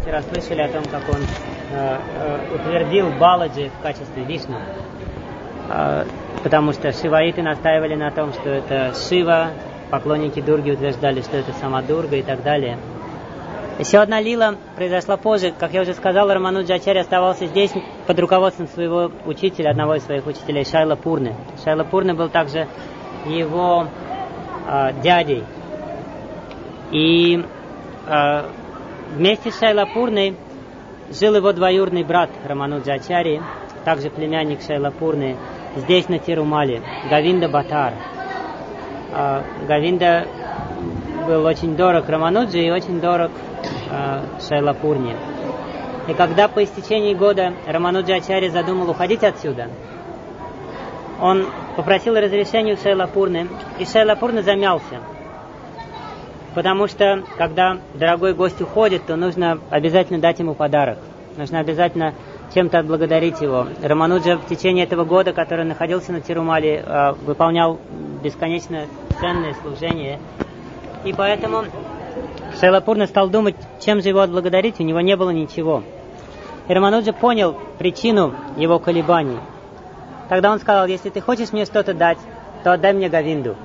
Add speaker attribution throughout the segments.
Speaker 1: вчера слышали о том, как он утвердил Баладжи в качестве Вишну. Потому что шиваиты настаивали на том, что это Шива, поклонники Дурги утверждали, что это сама Дурга и так далее. Еще одна лила произошла позже. Как я уже сказал, Рамануджа Ачарья оставался здесь под руководством своего учителя, одного из своих учителей, Шайла Пурны. Шайла Пурны был также его дядей. И вместе с Шайла Пурной жил его двоюродный брат Рамануджа Ачарьи, также племянник Шайла Пурны, здесь на Тирумале, Говинда Бхаттар. Говинда был очень дорог Рамануджи и очень дорог Шайла Пурне. И когда по истечении года Рамануджа Ачарья задумал уходить отсюда, он попросил разрешения у Шайла Пурны, и Шайла Пурна замялся. Потому что, когда дорогой гость уходит, то нужно обязательно дать ему подарок. Нужно обязательно чем-то отблагодарить его. Рамануджа в течение этого года, который находился на Тирумале, выполнял бесконечно ценное служение. И поэтому Шайла Пурна стал думать, чем же его отблагодарить, у него не было ничего. И Рамануджа понял причину его колебаний. Тогда он сказал: если ты хочешь мне что-то дать, то отдай мне Говинду.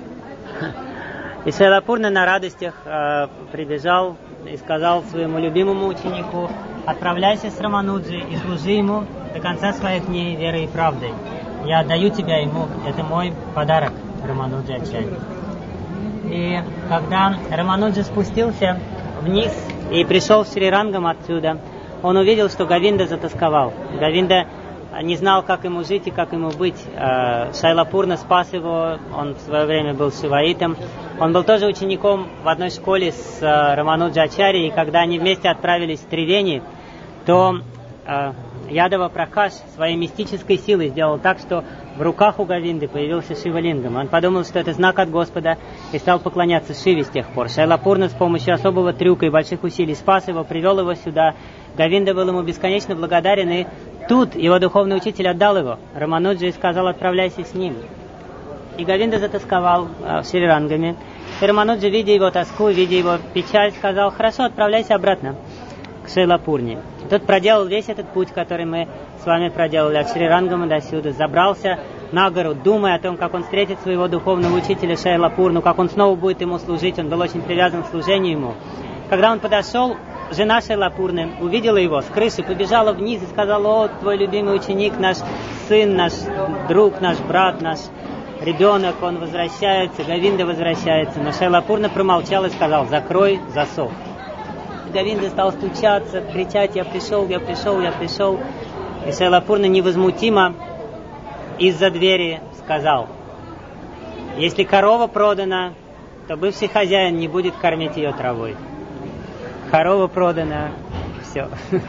Speaker 1: И Шайла Пурна на радостях прибежал и сказал своему любимому ученику: отправляйся с Рамануджи и служи ему до конца своих дней верой и правдой. Я отдаю тебя ему, это мой подарок Рамануджа Ачарьи. И когда Рамануджа спустился вниз и пришел в Шрирангам отсюда, он увидел, что Говинда затосковал. Говинда не знал, как ему жить и как ему быть. Шайла Пурна спас его, он в свое время был шиваитом. Он был тоже учеником в одной школе с Рамануджа Ачарьей, и когда они вместе отправились в Тривени, то Ядава Пракаш своей мистической силой сделал так, что в руках у Говинды появился Шивалингам. Он подумал, что это знак от Господа, и стал поклоняться Шиве с тех пор. Шайла Пурна с помощью особого трюка и больших усилий спас его, привел его сюда. Говинда был ему бесконечно благодарен, и тут его духовный учитель отдал его Рамануджи и сказал: отправляйся с ним. И Говинда затосковал в Шрирангаме. И Рамануджи, видя его тоску, видя его печаль, сказал: хорошо, отправляйся обратно к Шайла Пурне. Тот проделал весь этот путь, который мы с вами проделали от Шрирангама до сюда, забрался на гору, думая о том, как он встретит своего духовного учителя Шайла Пурну, как он снова будет ему служить. Он был очень привязан к служению ему. Когда он подошел, жена Шайла Пурны увидела его с крыши, побежала вниз и сказала: о, твой любимый ученик, наш сын, наш друг, наш брат, наш ребенок, он возвращается, Говинда возвращается. Но Шайла Пурна промолчал и сказал: закрой засов. Говинда стал стучаться, кричать: я пришел, я пришел, я пришел. И Шайла Пурна невозмутимо из-за двери сказал: если корова продана, то бывший хозяин не будет кормить ее травой. Корова продана, все.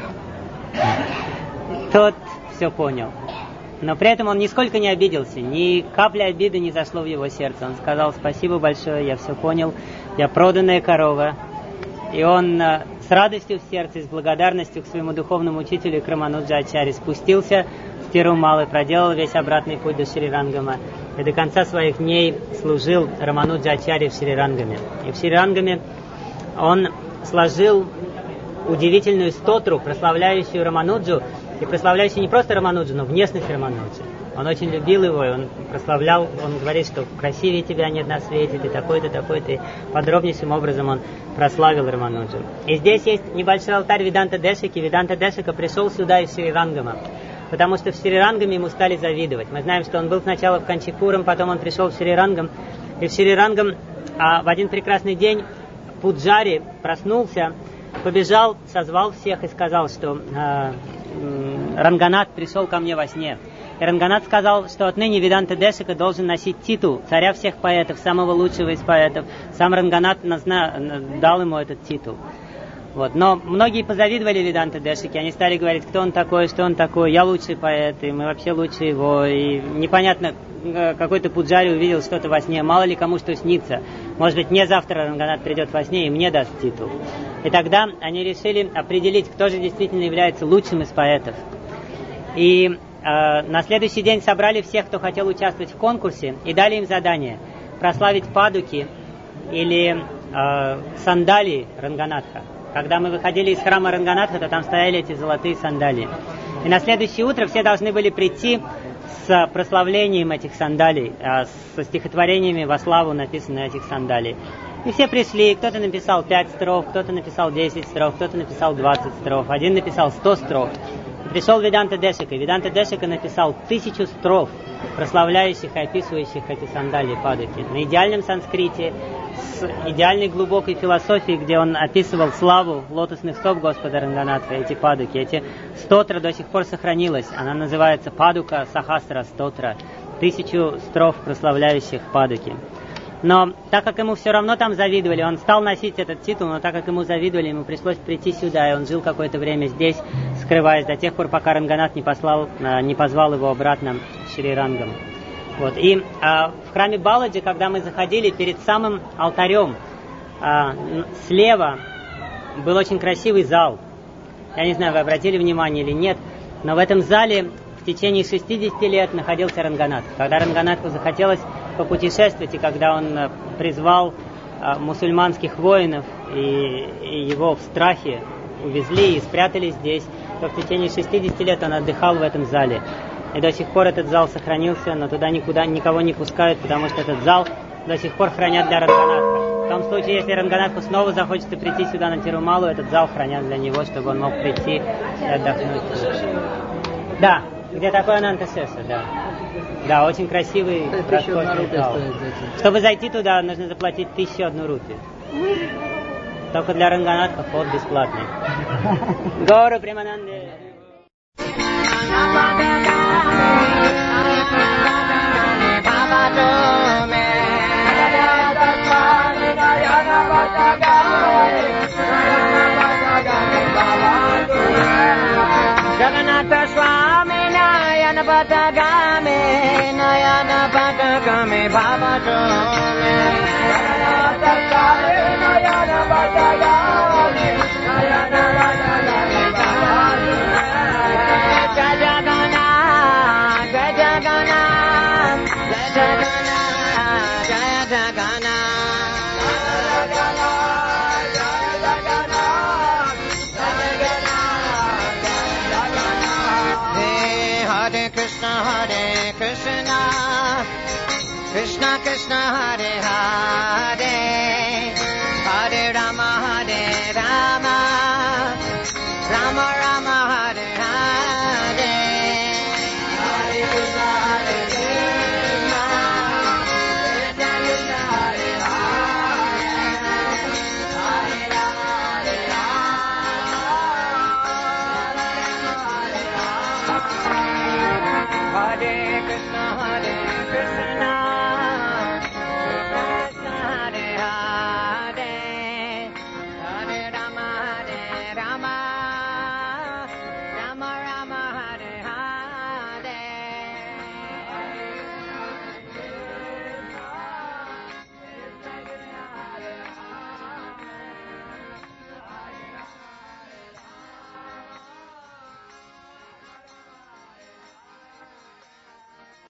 Speaker 1: Тот все понял. Но при этом он нисколько не обиделся, ни капли обиды не зашло в его сердце. Он сказал: спасибо большое, я все понял, я проданная корова. И он с радостью в сердце, с благодарностью к своему духовному учителю, к Рамануджа Ачарьи, спустился в Тирумал и проделал весь обратный путь до Шрирангама. И до конца своих дней служил Рамануджа Ачарьи в Шрирангаме. И в Шрирангаме он сложил удивительную стотру, прославляющую Рамануджу, и прославляющую не просто Рамануджу, но внешность Рамануджи. Он очень любил его, и он прославлял, он говорит, что красивее тебя нет на свете, ты такой-то, такой-то. И подробнейшим образом он прославил Рамануджу. И здесь есть небольшой алтарь Веданта Дешики. Веданта Дешика пришел сюда из Шрирангама, потому что в Шрирангаме ему стали завидовать. Мы знаем, что он был сначала в Канчипурам, потом он пришел в Шрирангам. И в Шрирангам в один прекрасный день Пуджари проснулся, побежал, созвал всех и сказал, что Ранганат пришел ко мне во сне. И Ранганат сказал, что отныне Веданта Дешика должен носить титул царя всех поэтов, самого лучшего из поэтов. Сам Ранганат дал ему этот титул. Вот. Но многие позавидовали Веданта Дешике, они стали говорить, кто он такой, что он такой, я лучший поэт, и мы вообще лучше его. И непонятно, какой-то Пуджари увидел что-то во сне, мало ли кому что снится. Может быть, мне завтра Ранганат придет во сне и мне даст титул. И тогда они решили определить, кто же действительно является лучшим из поэтов. И на следующий день собрали всех, кто хотел участвовать в конкурсе, и дали им задание прославить падуки или сандалии Ранганатха. Когда мы выходили из храма Ранганатха, то там стояли эти золотые сандалии. И на следующее утро все должны были прийти с прославлением этих сандалий, со стихотворениями во славу написанных этих сандалий. И все пришли, кто-то написал 5 строф, кто-то написал 10 строф, кто-то написал 20 строф, один написал 100 строф. И пришел Веданта Дешика, и Веданта Дешика написал 1000 строф, прославляющих и описывающих эти сандалии падуки. На идеальном санскрите, с идеальной глубокой философией, где он описывал славу лотосных стоп Господа Ранганатха, эти падуки. Эти стотра до сих пор сохранилась. Она называется Падука Сахасра Стотра, 1000 строф, прославляющих падуки. Но так как ему все равно там завидовали, он стал носить этот титул, но так как ему завидовали, ему пришлось прийти сюда, и он жил какое-то время здесь, скрываясь до тех пор, пока Ранганат не позвал его обратно Шри-Рангам. Вот. И в храме Баладжи, когда мы заходили, перед самым алтарем слева был очень красивый зал. Я не знаю, вы обратили внимание или нет, но в этом зале в течение 60 лет находился Ранганат. Когда Ранганатху захотелось попутешествовать, и когда он призвал мусульманских воинов, и его в страхе увезли и спрятали здесь, то в течение 60 лет он отдыхал в этом зале. И до сих пор этот зал сохранился, но туда никого не пускают, потому что этот зал до сих пор хранят для Ранганатха. В том случае, если Ранганатху снова захочется прийти сюда на Тирумалу, этот зал хранят для него, чтобы он мог прийти и отдохнуть. Да, где такой Анантасеса, да. Да, очень красивый, роскошный зал. Чтобы зайти туда, нужно заплатить 1001 рупию. Только для Ранганатха вход бесплатный. Гору Примананде.
Speaker 2: Jagannath Swami Nayana Patagame Nayana Patagame Bhavatome Jagannath Swami Nayana Patagame Nayana Patagame Bhavatome Jai Jagannath Jai Jagannath Jai Jagannath Jai Jagannath Hare Krishna, Krishna Krishna Hare Hare.